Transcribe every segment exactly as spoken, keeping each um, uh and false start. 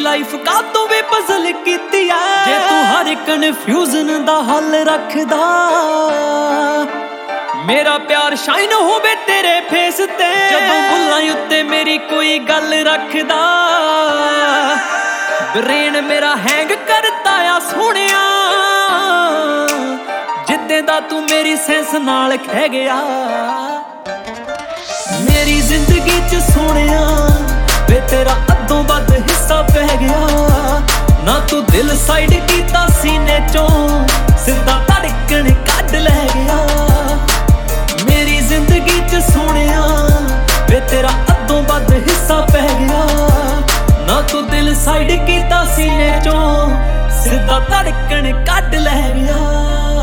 Life ਕਾਤੋਂ ਵੀ puzzle ਕੀਤੀ ਆ। ਜੇ ਤੂੰ ਹਰ ਕਨਫਿਊਜ਼ਨ ਦਾ ਹੱਲ ਰੱਖਦਾ, ਮੇਰਾ ਪਿਆਰ ਸ਼ਾਈਨ ਹੋਵੇ ਤੇਰੇ ਫੇਸ ਤੇ। ਜਦੋਂ ਬੁੱਲਾਂ ਉੱਤੇ ਮੇਰੀ ਕੋਈ ਗੱਲ ਰੱਖਦਾ, ਬ੍ਰੇਨ ਮੇਰਾ ਹੈਂਗ ਕਰਦਾ ਆ ਸੋਹਣਿਆ। ਜਿੱਦੇ ਦਾ ਤੂੰ ਮੇਰੀ ਸੈਂਸ ਨਾਲ ਖਹਿ ਗਿਆ, ਮੇਰੀ ਜ਼ਿੰਦਗੀ ਚ ਸੋਹਣਿਆ ਵੇ ਤੇਰਾ ਅੱਧੋਂ ਵੱਧ ਹਿੱਸਾ ਪੈ ਗਿਆ। ਨਾ ਤੂੰ ਦਿਲ ਸਾਈਡ ਕੀਤਾ ਸੀਨੇ ਚੋਂ, ਸਿੱਧਾ ਧੜਕਣ ਕੱਢ ਲੈ ਗਿਆ। ਮੇਰੀ ਜ਼ਿੰਦਗੀ ਚ ਸੋਹਣਿਆ ਵੇ ਤੇਰਾ ਅੱਧੋਂ ਵੱਧ ਹਿੱਸਾ ਪੈ ਗਿਆ। ਨਾ ਤੂੰ ਦਿਲ ਸਾਈਡ ਕੀਤਾ ਸੀਨੇ ਚੋਂ, ਸਿੱਧਾ ਧੜਕਣ ਕੱਢ ਲੈ ਗਿਆ।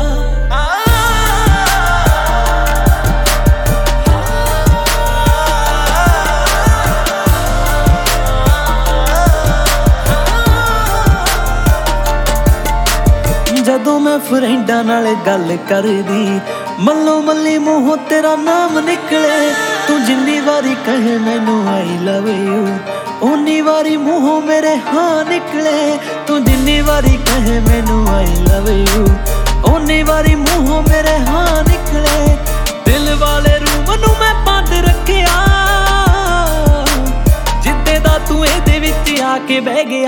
ਜਦੋਂ ਮੈਂ ਫਰੈਂਡਾਂ ਨਾਲ ਗੱਲ ਕਰਦੀ, ਮੱਲੋ ਮੱਲੀ ਮੂੰਹੋਂ ਤੇਰਾ ਨਾਮ ਨਿਕਲੇ। ਤੂੰ ਜਿੰਨੀ ਵਾਰੀ ਕਹੇ ਮੈਨੂੰ ਆਈ ਲਵ ਯੂ, ਓਨੀ ਵਾਰੀ ਮੂੰਹੋਂ ਮੇਰੇ ਹਾਂ ਨਿਕਲੇ। ਤੂੰ ਜਿੰਨੀ ਵਾਰੀ ਕਹੇ ਮੈਨੂੰ ਆਈ ਲਵ ਯੂ, ਓਨੀ ਵਾਰੀ ਮੂੰਹੋਂ ਮੇਰੇ ਹਾਂ ਨਿਕਲੇ। ਦਿਲ ਵਾਲੇ ਰੂਮ ਨੂੰ ਮੈਂ ਬੰਦ ਰੱਖਿਆ, ਜਿੱਦੇ ਦਾ ਤੂੰ ਇਹਦੇ ਵਿੱਚ ਆ ਕੇ ਬਹਿ ਗਿਆ।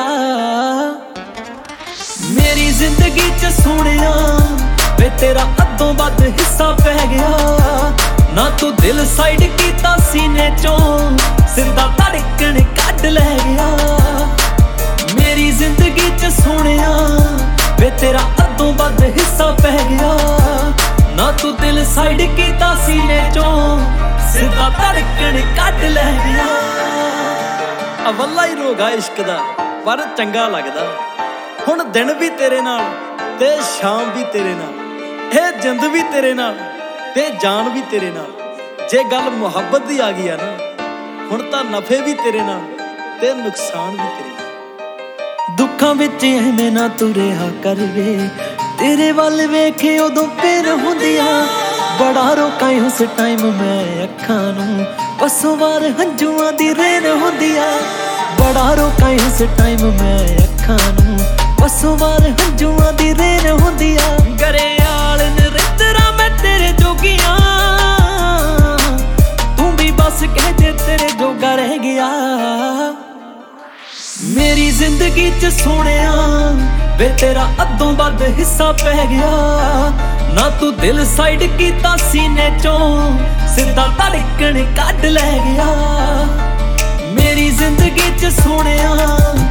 ਮੇਰੀ ਜ਼ਿੰਦਗੀ ਚ ਸੋਹਣਿਆ ਵੇ ਤੇਰਾ ਅੱਧੋਂ ਵੱਧ ਹਿੱਸਾ ਪੈ ਗਿਆ। ਨਾ ਤੂੰ ਦਿਲ ਸਾਈਡ ਕੀਤਾ ਸੀਨੇ ਚੋਂ, ਸਿੱਧਾ ਧੜਕਣ ਕੱਢ ਲੈ ਗਿਆ। ਮੇਰੀ ਜ਼ਿੰਦਗੀ ਚ ਸੋਹਣਿਆ ਵੇ ਤੇਰਾ ਅੱਧੋਂ ਵੱਧ ਹਿੱਸਾ ਪੈ ਗਿਆ। ਨਾ ਤੂੰ ਦਿਲ ਸਾਈਡ ਕੀਤਾ ਸੀਨੇ ਚੋਂ, ਸਿੱਧਾ ਧੜਕਣ ਕੱਢ ਲੈ ਗਿਆ। ਅਵੱਲਾ ਹੀ ਰੋਗਾ ਇਸ਼ਕ ਦਾ, ਪਰ ਚੰਗਾ ਲੱਗਦਾ। ਹੁਣ ਦਿਨ ਵੀ ਤੇਰੇ ਨਾਲ ਤੇ ਸ਼ਾਮ ਵੀ ਤੇਰੇ ਨਾਲ, ਇਹ ਜਿੰਦ ਵੀ ਤੇਰੇ ਨਾਲ ਤੇ ਜਾਨ ਵੀ ਤੇਰੇ ਨਾਲ। ਜੇ ਗੱਲ ਮੁਹੱਬਤ ਦੀ ਆ ਗਈ ਆ ਨਾ, ਹੁਣ ਤਾਂ ਨਫੇ ਵੀ ਤੇਰੇ ਨਾਲ ਤੇ ਨੁਕਸਾਨ ਵੀ ਤੇਰੇ ਨਾਲ। ਦੁੱਖਾਂ ਵਿੱਚ ਐਵੇਂ ਨਾ ਤੂੰ ਰਿਹਾ ਕਰ ਵੇ, ਤੇਰੇ ਵੱਲ ਵੇਖੇ ਉਦੋਂ ਪਿਰ ਹੁੰਦੀਆਂ। ਬੜਾ ਰੋਕਾਂ ਉਸ ਟਾਈਮ ਮੈਂ ਅੱਖਾਂ ਨੂੰ, ਬਸੋਂ ਵਾਰ ਹੰਝੂਆਂ ਦੀ ਰੇਨ ਹੁੰਦੀਆਂ। ਬੜਾ ਰੋਕਾਂ ਉਸ ਟਾਈਮ ਮੈਂ ਅੱਖਾਂ ਨੂੰ, ਬਸੋਂ ਵਾਰ ਹੰਝੂਆਂ ਦੀ ਰੇਨ ਹੁੰਦੀਆਂ। ਗਰੇਆਲ ਨਰਿੰਦਰਾ ਮੈਂ ਤੇਰੇ ਜੋਗੀਆਂ, ਤੂੰ ਵੀ ਬਸ ਕਹਿ ਦੇ ਤੇਰੇ ਜੋਗਾ ਰਹਿ ਗਿਆ। ਮੇਰੀ ਜ਼ਿੰਦਗੀ ਚ ਸੋਹਣਿਆ ਵੇ ਤੇਰਾ ਅੱਧੋਂ ਵੱਧ ਹਿੱਸਾ ਪੈ ਗਿਆ। ਨਾ ਤੂੰ ਦਿਲ ਸਾਈਡ ਕੀਤਾ ਸੀਨੇ ਚੋਂ, ਸਿੱਧਾ ਧੜਕਣ ਕੱਢ ਲੈ ਗਿਆ। ਮੇਰੀ ਜ਼ਿੰਦਗੀ ਚ ਸੋਹਣਿਆ